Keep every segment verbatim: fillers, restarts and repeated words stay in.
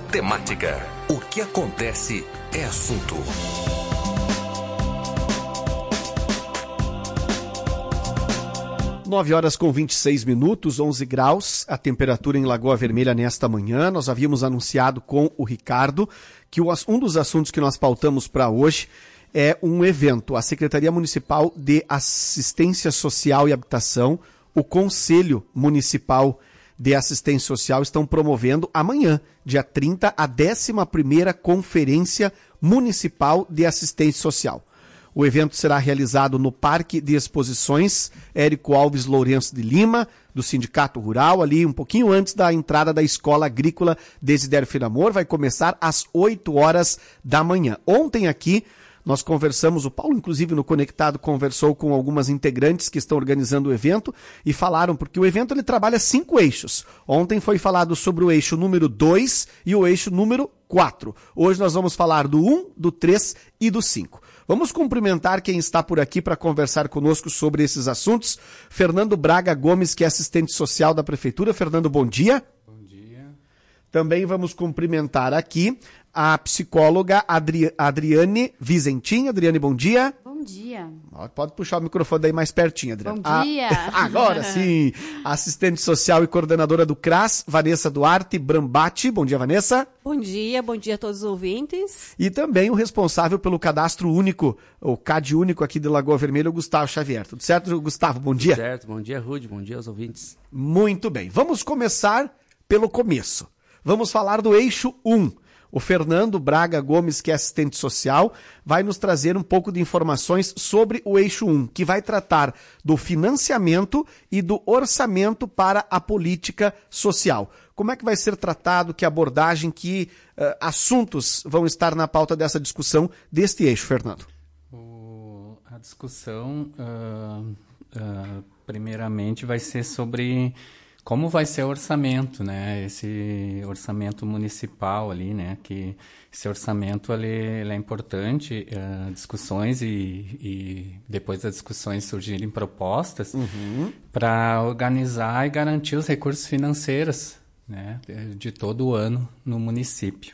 temática. O que acontece é assunto. nove horas com vinte e seis minutos, onze graus, a temperatura em Lagoa Vermelha nesta manhã. Nós havíamos anunciado com o Ricardo que um dos assuntos que nós pautamos para hoje é um evento. A Secretaria Municipal de Assistência Social e Habitação, o Conselho Municipal de Assistência Social estão promovendo amanhã, dia trinta, a décima primeira Conferência Municipal de Assistência Social. O evento será realizado no Parque de Exposições Érico Alves Lourenço de Lima, do Sindicato Rural, ali um pouquinho antes da entrada da Escola Agrícola Desidério Finamor. Vai começar às oito horas da manhã. Ontem aqui nós conversamos, o Paulo inclusive no Conectado conversou com algumas integrantes que estão organizando o evento e falaram, porque o evento ele trabalha cinco eixos. Ontem foi falado sobre o eixo número dois e o eixo número quatro. Hoje nós vamos falar do um, do três e do cinco. Vamos cumprimentar quem está por aqui para conversar conosco sobre esses assuntos. Fernando Braga Gomes, que é assistente social da Prefeitura. Fernando, bom dia. Bom dia. Também vamos cumprimentar aqui a psicóloga Adri... Adriane Vizentim. Adriane, bom dia. Bom dia. Pode puxar o microfone daí mais pertinho, Adriane. Bom dia. Ah, agora sim. Assistente social e coordenadora do C R A S, Vanessa Duarte Brambati. Bom dia, Vanessa. Bom dia, bom dia a todos os ouvintes. E também o responsável pelo cadastro único, o C A D único aqui de Lagoa Vermelha, o Gustavo Xavier. Tudo certo, Gustavo? Bom dia. Tudo certo, bom dia, Rude, bom dia aos ouvintes. Muito bem. Vamos começar pelo começo. Vamos falar do eixo um. O Fernando Braga Gomes, que é assistente social, vai nos trazer um pouco de informações sobre o eixo um, que vai tratar do financiamento e do orçamento para a política social. Como é que vai ser tratado, que abordagem, que uh, assuntos vão estar na pauta dessa discussão deste eixo, Fernando? O, a discussão, uh, uh, primeiramente, vai ser sobre como vai ser o orçamento, né? Esse orçamento municipal ali, né? Que esse orçamento ele, ele é importante, uh, discussões e, e depois das discussões surgirem propostas uhum. para organizar e garantir os recursos financeiros, né? De, de todo o ano no município.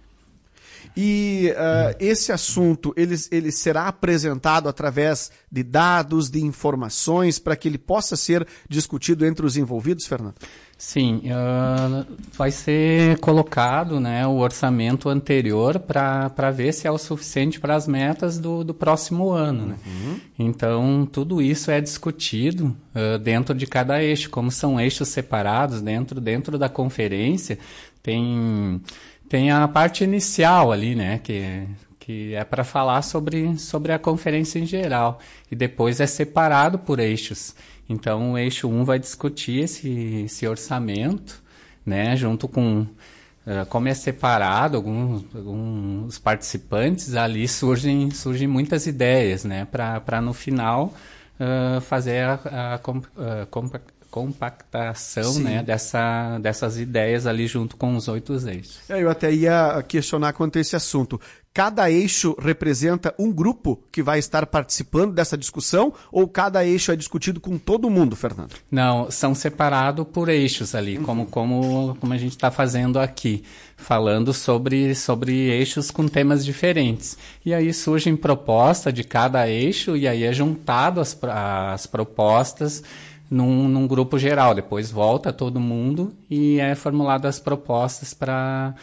E uh, esse assunto, ele, ele será apresentado através de dados, de informações, para que ele possa ser discutido entre os envolvidos, Fernando? Sim, uh, vai ser colocado, né, o orçamento anterior para ver se é o suficiente para as metas do, do próximo ano. Né? Uhum. Então, tudo isso é discutido uh, dentro de cada eixo, como são eixos separados dentro, dentro da conferência, tem... Tem a parte inicial ali, né, que, que é para falar sobre, sobre a conferência em geral. E depois é separado por eixos. Então, o eixo um vai discutir esse, esse orçamento, né, junto com... Uh, como é separado, alguns, alguns participantes, ali surgem, surgem muitas ideias, né, para no final uh, fazer a, a, a, a compactação, né, dessa, dessas ideias ali junto com os oito eixos. Eu até ia questionar quanto a esse assunto. Cada eixo representa um grupo que vai estar participando dessa discussão ou cada eixo é discutido com todo mundo, Fernando? Não, são separados por eixos ali, uhum. como, como, como a gente está fazendo aqui, falando sobre, sobre eixos com temas diferentes. E aí surgem propostas de cada eixo e aí é juntado as, as propostas Num, num grupo geral, depois volta todo mundo e é formulado as propostas para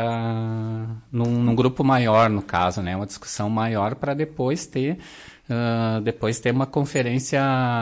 para num, num grupo maior, no caso, né, uma discussão maior para depois ter uh, depois ter uma conferência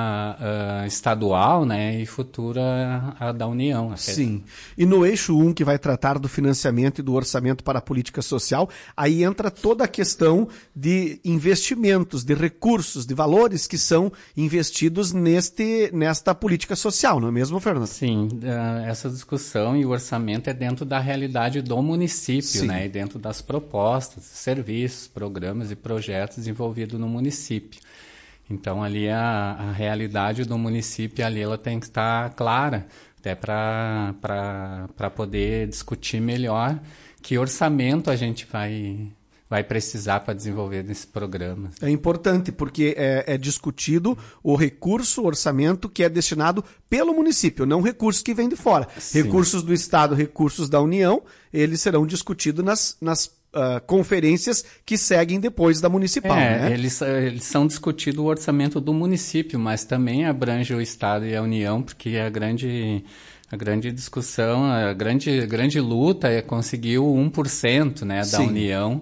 uh, estadual, né, e futura a da União. Até. Sim. E no eixo um, que vai tratar do financiamento e do orçamento para a política social, aí entra toda a questão de investimentos, de recursos, de valores que são investidos neste, nesta política social, não é mesmo, Fernando? Sim, uh, essa discussão e o orçamento é dentro da realidade do município, Sim. né, e dentro das propostas, serviços, programas e projetos desenvolvidos no município. Então, ali a, a realidade do município, ali ela tem que estar clara, até para poder discutir melhor que orçamento a gente vai, vai precisar para desenvolver nesse programa. É importante, porque é, é discutido o recurso, o orçamento que é destinado pelo município, não recursos que vêm de fora. Sim. Recursos do Estado, recursos da União, eles serão discutidos nas, nas uh, conferências que seguem depois da municipal. É, né? eles, eles são discutidos o orçamento do município, mas também abrange o Estado e a União, porque a grande... A grande discussão, a grande, a grande luta é conseguir o um por cento, né, da Sim. União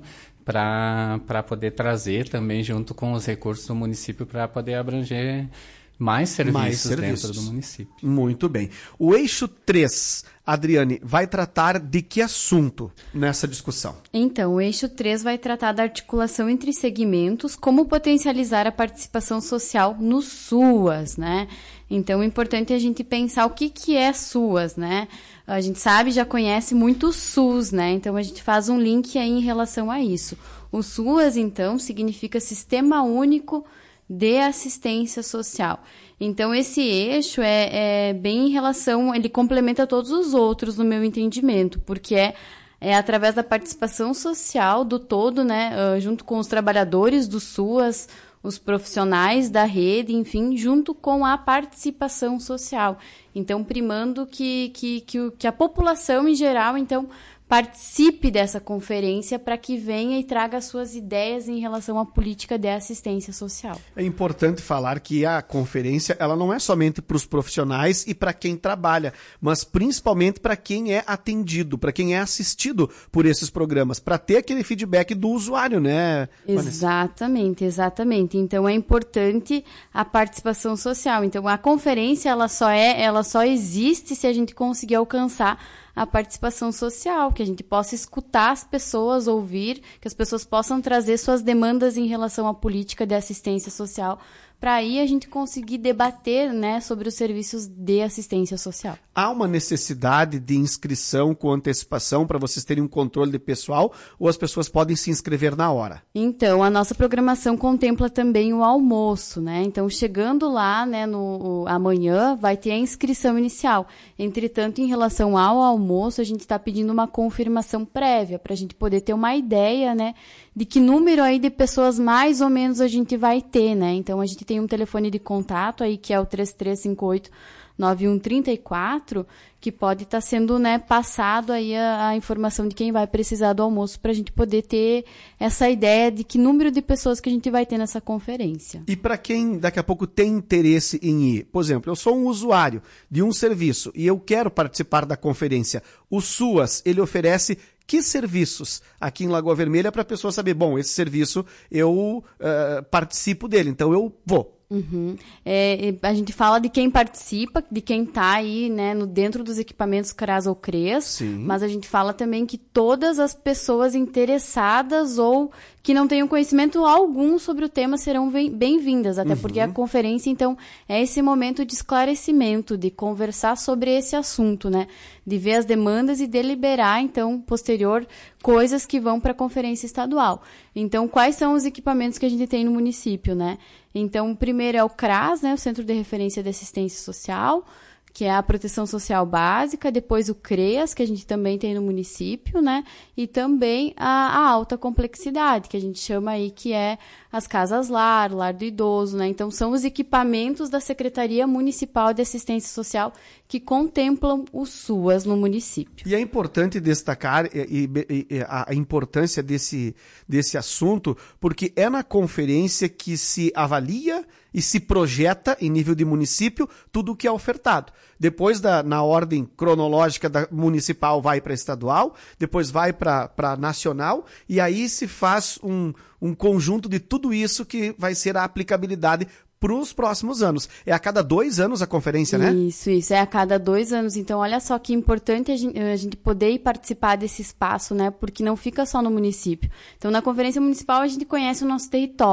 para poder trazer também junto com os recursos do município para poder abranger mais serviços, mais serviços dentro do município. Muito bem. O eixo três, Adriane, vai tratar de que assunto nessa discussão? Então, o eixo três vai tratar da articulação entre segmentos, como potencializar a participação social no SUAS, né? Então, é importante a gente pensar o que, que é SUAS, né? A gente sabe, já conhece muito o SUS, né? Então, a gente faz um link aí em relação a isso. O SUAS, então, significa Sistema Único de Assistência Social. Então, esse eixo é, é bem em relação, ele complementa todos os outros, no meu entendimento, porque é, é através da participação social do todo, né? Uh, junto com os trabalhadores do SUAS, os profissionais da rede, enfim, junto com a participação social. Então, primando que, que, que, que a população em geral, então, participe dessa conferência para que venha e traga suas ideias em relação à política de assistência social. É importante falar que a conferência ela não é somente para os profissionais e para quem trabalha, mas principalmente para quem é atendido, para quem é assistido por esses programas, para ter aquele feedback do usuário, né, Vanessa? Exatamente, exatamente. Então é importante a participação social. Então a conferência ela só é, ela só existe se a gente conseguir alcançar a participação social, que a gente possa escutar as pessoas, ouvir, que as pessoas possam trazer suas demandas em relação à política de assistência social, para aí a gente conseguir debater, né, sobre os serviços de assistência social. Há uma necessidade de inscrição com antecipação para vocês terem um controle de pessoal ou as pessoas podem se inscrever na hora? Então, a nossa programação contempla também o almoço, né? Então, chegando lá, né, no o, amanhã, vai ter a inscrição inicial. Entretanto, em relação ao almoço, a gente está pedindo uma confirmação prévia para a gente poder ter uma ideia, né, de que número aí de pessoas mais ou menos a gente vai ter, né? Então, a gente tem um telefone de contato aí que é o três três cinco oito nove um três quatro, que pode estar tá sendo, né, passado aí a, a informação de quem vai precisar do almoço para a gente poder ter essa ideia de que número de pessoas que a gente vai ter nessa conferência. E para quem daqui a pouco tem interesse em ir, por exemplo, eu sou um usuário de um serviço e eu quero participar da conferência, o SUAS, ele oferece que serviços aqui em Lagoa Vermelha para a pessoa saber, bom, esse serviço eu uh, participo dele, então eu vou. Uhum. É, a gente fala de quem participa, de quem está aí, né, no, dentro dos equipamentos CRAS ou CREAS, Sim. mas a gente fala também que todas as pessoas interessadas ou que não tenham conhecimento algum sobre o tema serão bem-vindas, até uhum. porque a conferência, então, é esse momento de esclarecimento, de conversar sobre esse assunto, né, de ver as demandas e deliberar, então, posterior, coisas que vão para a conferência estadual. Então, quais são os equipamentos que a gente tem no município, né? Então, o primeiro é o CRAS, né, o Centro de Referência de Assistência Social, que é a proteção social básica, depois o CREAS, que a gente também tem no município, né, e também a, a alta complexidade, que a gente chama aí que é as casas-lar, lar do idoso, né, então são os equipamentos da Secretaria Municipal de Assistência Social que contemplam o SUAS no município. E é importante destacar e, e, e, a importância desse, desse assunto, porque é na conferência que se avalia e se projeta em nível de município tudo o que é ofertado. Depois, da, na ordem cronológica da municipal, vai para estadual, depois vai para nacional, e aí se faz um, um conjunto de tudo isso que vai ser a aplicabilidade para os próximos anos. É a cada dois anos a conferência, né? Isso, isso. É a cada dois anos. Então, olha só que importante a gente, a gente poder ir participar desse espaço, né? Porque não fica só no município. Então, na conferência municipal, a gente conhece o nosso território.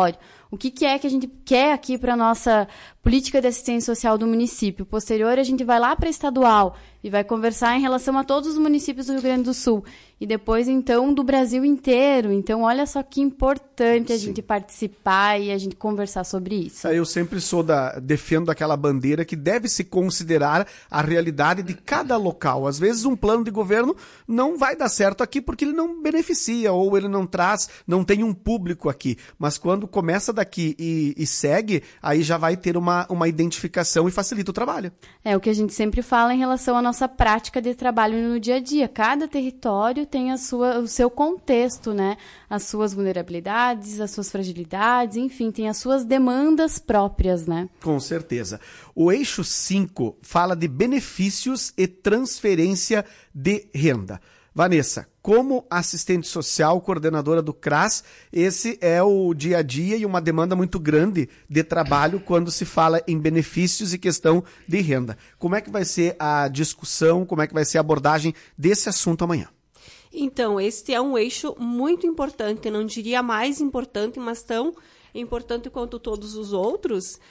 O que, que é que a gente quer aqui para a nossa política de assistência social do município? Posterior, a gente vai lá para a estadual e vai conversar em relação a todos os municípios do Rio Grande do Sul. E depois, então, do Brasil inteiro. Então, olha só que importante a Sim. gente participar e a gente conversar sobre isso. Eu sempre sou da, defendo aquela bandeira que deve se considerar a realidade de cada local. Às vezes, um plano de governo não vai dar certo aqui porque ele não beneficia ou ele não traz, não tem um público aqui. Mas quando começa daqui e, e segue, aí já vai ter uma, uma identificação e facilita o trabalho. É o que a gente sempre fala em relação à nossa prática de trabalho no dia a dia. Cada território tem a sua, o seu contexto, né? As suas vulnerabilidades, as suas fragilidades, enfim, tem as suas demandas próprias, né? Com certeza. O eixo cinco fala de benefícios e transferência de renda. Vanessa, como assistente social, coordenadora do C R A S, esse é o dia a dia e uma demanda muito grande de trabalho quando se fala em benefícios e questão de renda. Como é que vai ser a discussão, como é que vai ser a abordagem desse assunto amanhã? Então, este é um eixo muito importante, não diria mais importante, mas tão importante quanto todos os outros.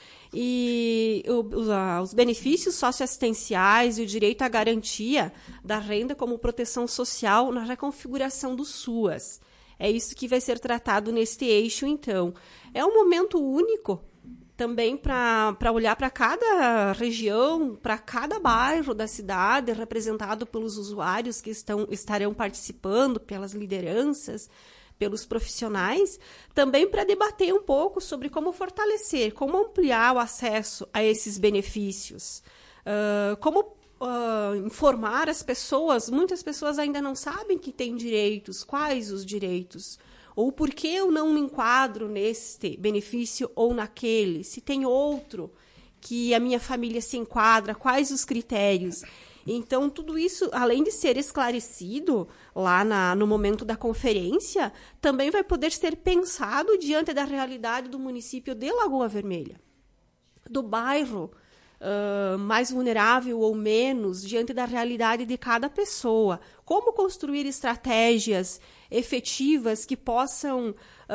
E os, os benefícios socioassistenciais e o direito à garantia da renda como proteção social na reconfiguração do SUAS. É isso que vai ser tratado neste eixo, então. É um momento único também para olhar para cada região, para cada bairro da cidade, representado pelos usuários que estão, estarão participando, pelas lideranças, pelos profissionais, também para debater um pouco sobre como fortalecer, como ampliar o acesso a esses benefícios, uh, como uh, informar as pessoas. Muitas pessoas ainda não sabem que têm direitos, quais os direitos, ou por que eu não me enquadro neste benefício ou naquele, se tem outro que a minha família se enquadra, quais os critérios. Então, tudo isso, além de ser esclarecido lá na, no momento da conferência, também vai poder ser pensado diante da realidade do município de Lagoa Vermelha, do bairro uh, mais vulnerável ou menos, diante da realidade de cada pessoa. Como construir estratégias efetivas que possam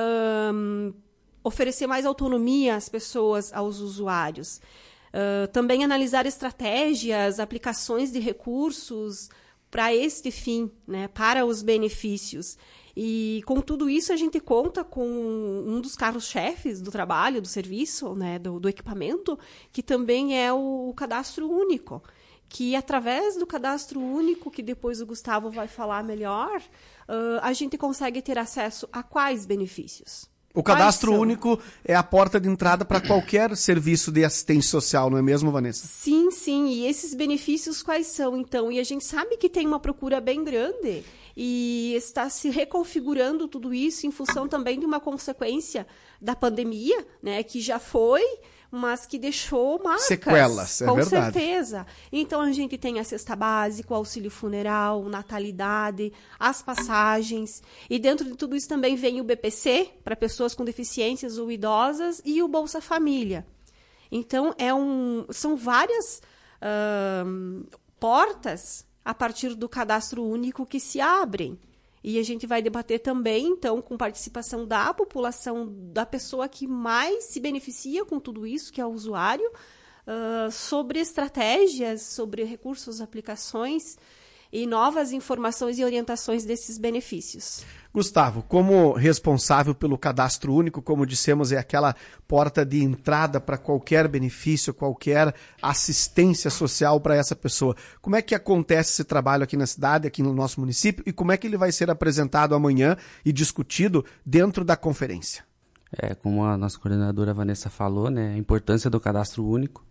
uh, oferecer mais autonomia às pessoas, aos usuários. Uh, também analisar estratégias, aplicações de recursos para este fim, né, para os benefícios. E com tudo isso a gente conta com um dos carros-chefes do trabalho, do serviço, né, do, do equipamento, que também é o, o cadastro único, que através do cadastro único, que depois o Gustavo vai falar melhor, uh, a gente consegue ter acesso a quais benefícios? O cadastro único é a porta de entrada para qualquer serviço de assistência social, não é mesmo, Vanessa? Sim, sim. E esses benefícios quais são, então? E a gente sabe que tem uma procura bem grande e está se reconfigurando tudo isso em função também de uma consequência da pandemia, né, que já foi, mas que deixou marcas. Sequelas, é com verdade. Com certeza. Então, a gente tem a cesta básica, o auxílio funeral, natalidade, as passagens. E dentro de tudo isso também vem o B P C, para pessoas com deficiências ou idosas, e o Bolsa Família. Então, é um, são várias uh, portas a partir do cadastro único que se abrem. E a gente vai debater também, então, com participação da população, da pessoa que mais se beneficia com tudo isso, que é o usuário, uh, sobre estratégias, sobre recursos, aplicações e novas informações e orientações desses benefícios. Gustavo, como responsável pelo cadastro único, como dissemos, é aquela porta de entrada para qualquer benefício, qualquer assistência social para essa pessoa. Como é que acontece esse trabalho aqui na cidade, aqui no nosso município, e como é que ele vai ser apresentado amanhã e discutido dentro da conferência? É, como a nossa coordenadora Vanessa falou, né, a importância do cadastro único.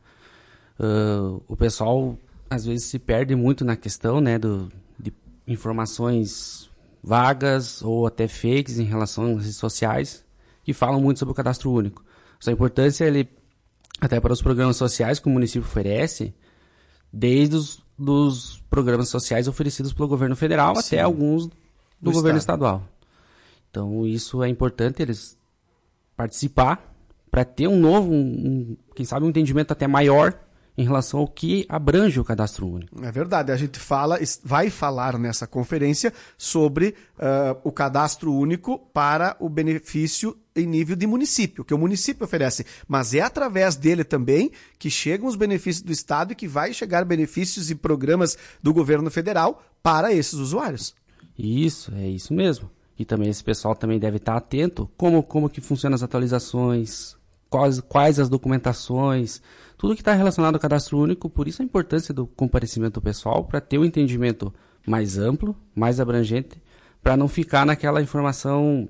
Uh, o pessoal, às vezes, se perde muito na questão, né, do, de informações vagas ou até fakes em relação às redes sociais que falam muito sobre o cadastro único. Sua importância, ele, até para os programas sociais que o município oferece, desde os dos programas sociais oferecidos pelo governo federal, sim, até alguns do, do governo estado. estadual. Então, isso é importante eles participar para ter um novo, um, um, quem sabe um entendimento até maior em relação ao que abrange o cadastro único. É verdade, a gente fala, vai falar nessa conferência sobre uh, o cadastro único para o benefício em nível de município, que o município oferece, mas é através dele também que chegam os benefícios do Estado e que vai chegar benefícios e programas do governo federal para esses usuários. Isso, é isso mesmo. E também esse pessoal também deve estar atento como, como que funcionam as atualizações, quais, quais as documentações, tudo que está relacionado ao cadastro único, por isso a importância do comparecimento pessoal, para ter um entendimento mais amplo, mais abrangente, para não ficar naquela informação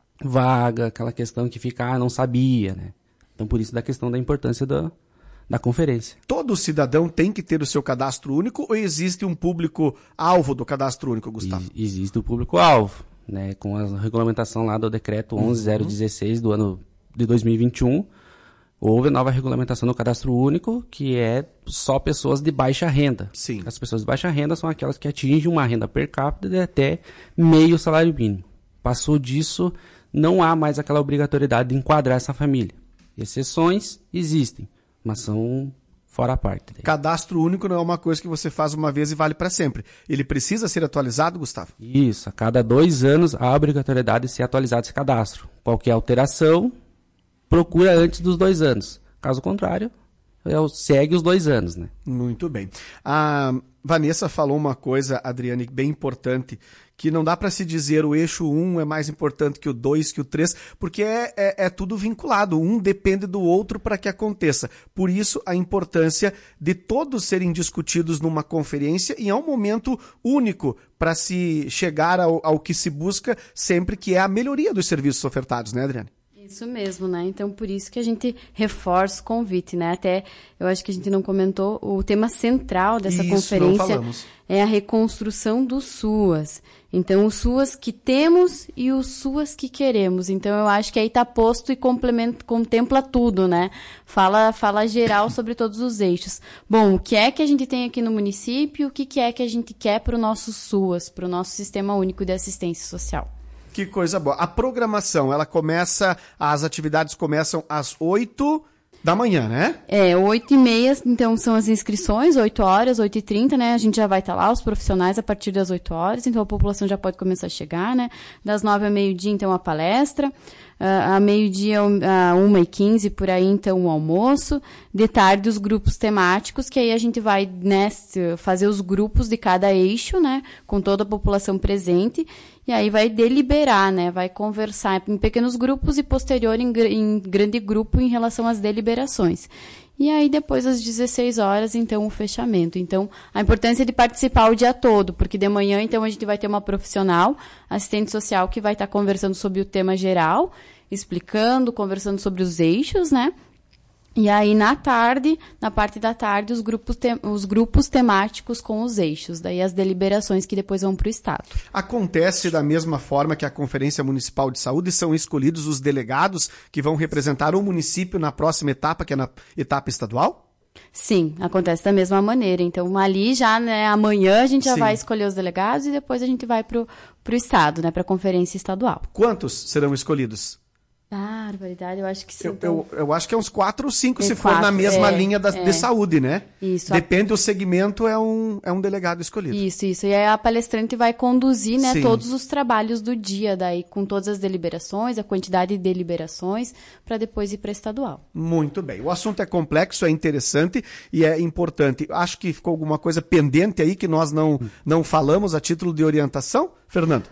vaga, aquela questão que fica, ah, não sabia, né? Então, por isso da questão da importância da, da conferência. Todo cidadão tem que ter o seu cadastro único ou existe um público-alvo do cadastro único, Gustavo? E, existe o público-alvo, né? Com a regulamentação lá do decreto onze mil dezesseis do ano de dois mil e vinte e um, houve a nova regulamentação do cadastro único, que é só pessoas de baixa renda. Sim. As pessoas de baixa renda são aquelas que atingem uma renda per capita de até meio salário mínimo. Passou disso, não há mais aquela obrigatoriedade de enquadrar essa família. Exceções existem, mas são fora a parte. Daí. Cadastro único não é uma coisa que você faz uma vez e vale para sempre. Ele precisa ser atualizado, Gustavo? Isso, a cada dois anos há a obrigatoriedade de ser atualizado esse cadastro. Qualquer alteração, procura antes dos dois anos. Caso contrário, segue os dois anos, né? Muito bem. A Vanessa falou uma coisa, Adriane, bem importante, que não dá para se dizer o eixo um é mais importante que o dois, que o três, porque é, é, é tudo vinculado. Um depende do outro para que aconteça. Por isso, a importância de todos serem discutidos numa conferência e é um momento único para se chegar ao, ao que se busca sempre, que é a melhoria dos serviços ofertados, né, Adriane? Isso mesmo, né? Então, por isso que a gente reforça o convite, né? Até, eu acho que a gente não comentou, o tema central dessa isso, conferência é a reconstrução do SUAS. Então, os SUAS que temos e os SUAS que queremos. Então, eu acho que aí está posto e complementa, contempla tudo, né? Fala, fala geral sobre todos os eixos. Bom, o que é que a gente tem aqui no município? O que, que é que a gente quer para o nosso SUAS, para o nosso Sistema Único de Assistência Social? Que coisa boa. A programação, ela começa, as atividades começam às oito da manhã, né? É, oito e meia, então são as inscrições, oito horas, oito e trinta, né? A gente já vai estar lá, os profissionais, a partir das oito horas, então a população já pode começar a chegar, né? Das nove a meio-dia, então, a palestra. Uh, a meio-dia, a uma e quinze, por aí, então, o almoço. De tarde, os grupos temáticos, que aí a gente vai, né, fazer os grupos de cada eixo, né, com toda a população presente, e aí vai deliberar, né, vai conversar em pequenos grupos e posterior em, em grande grupo em relação às deliberações. E aí, depois, às dezesseis horas, então, o fechamento. Então, a importância de participar o dia todo, porque de manhã, então, a gente vai ter uma profissional, assistente social, que vai estar conversando sobre o tema geral, explicando, conversando sobre os eixos, né? E aí, na tarde, na parte da tarde, os grupos, te- os grupos temáticos com os eixos, daí as deliberações que depois vão para o Estado. Acontece da mesma forma que a Conferência Municipal de Saúde, são escolhidos os delegados que vão representar o município na próxima etapa, que é na etapa estadual? Sim, acontece da mesma maneira. Então, ali já, né, amanhã a gente já Sim. vai escolher os delegados e depois a gente vai para o Estado, né, para a Conferência Estadual. Quantos serão escolhidos? Ah, barbaridade, eu acho que sim. Eu, Então... eu, eu acho que é uns quatro ou cinco, É se quatro, for na mesma é, linha da, é. de saúde, né? Isso. Depende do segmento, é um, é um delegado escolhido. Isso, isso. E aí a palestrante vai conduzir, né, Sim. todos os trabalhos do dia, daí com todas as deliberações, a quantidade de deliberações, para depois ir para estadual. Muito bem. O assunto é complexo, é interessante e é importante. Acho que ficou alguma coisa pendente aí que nós não, não falamos a título de orientação, Fernando?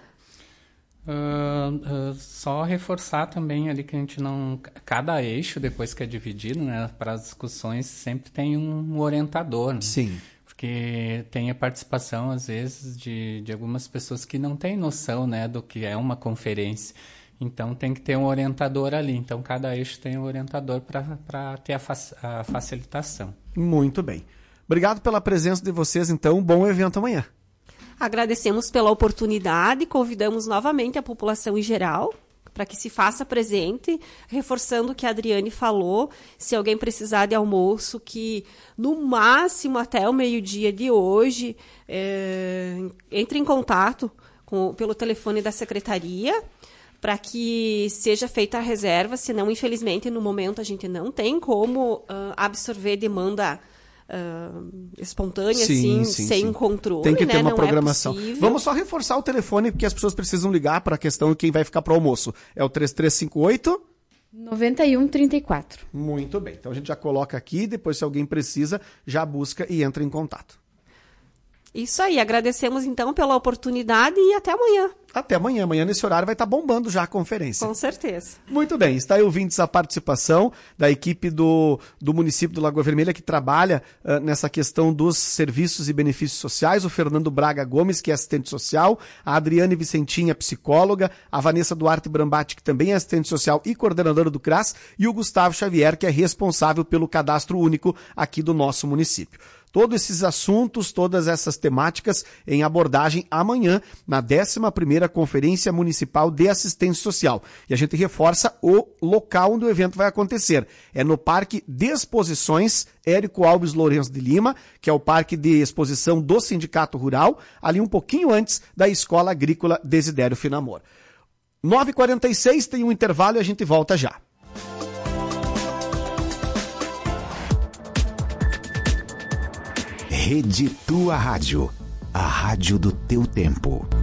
Uh, uh, só reforçar também ali que a gente não... Cada eixo, depois que é dividido, né, para as discussões, sempre tem um orientador, né? Sim. Porque tem a participação, às vezes, de, de algumas pessoas que não têm noção, né, do que é uma conferência. Então, tem que ter um orientador ali. Então, cada eixo tem um orientador para ter a, fac, a facilitação. Muito bem. Obrigado pela presença de vocês, então. Um bom evento amanhã. Agradecemos pela oportunidade, convidamos novamente a população em geral para que se faça presente, reforçando o que a Adriane falou, se alguém precisar de almoço, que no máximo até o meio-dia de hoje, é, entre em contato com, pelo telefone da secretaria, para que seja feita a reserva, senão, infelizmente, no momento a gente não tem como uh, absorver demanda uh, espontânea, sim, assim, sim, sem sim. controle. Tem que ter né? uma Não programação. É Vamos só reforçar o telefone, porque as pessoas precisam ligar para a questão de quem vai ficar para o almoço. É o três três cinco oito... noventa e um, trinta e quatro. Muito bem. Então a gente já coloca aqui, depois se alguém precisa, já busca e entra em contato. Isso aí, agradecemos então pela oportunidade e até amanhã. Até amanhã. Amanhã nesse horário vai estar bombando já a conferência. Com certeza. Muito bem, está aí ouvindo essa participação da equipe do, do município do Lagoa Vermelha que trabalha uh, nessa questão dos serviços e benefícios sociais, o Fernando Braga Gomes, que é assistente social, a Adriane Vicentinha, psicóloga, a Vanessa Duarte Brambati, que também é assistente social e coordenadora do C R A S, e o Gustavo Xavier, que é responsável pelo cadastro único aqui do nosso município. Todos esses assuntos, todas essas temáticas em abordagem amanhã na décima primeira Conferência Municipal de Assistência Social. E a gente reforça o local onde o evento vai acontecer. É no Parque de Exposições Érico Alves Lourenço de Lima, que é o Parque de Exposição do Sindicato Rural, ali um pouquinho antes da Escola Agrícola Desidério Finamor. nove e quarenta e seis, tem um intervalo e a gente volta já. Rede Tua Rádio, a rádio do teu tempo.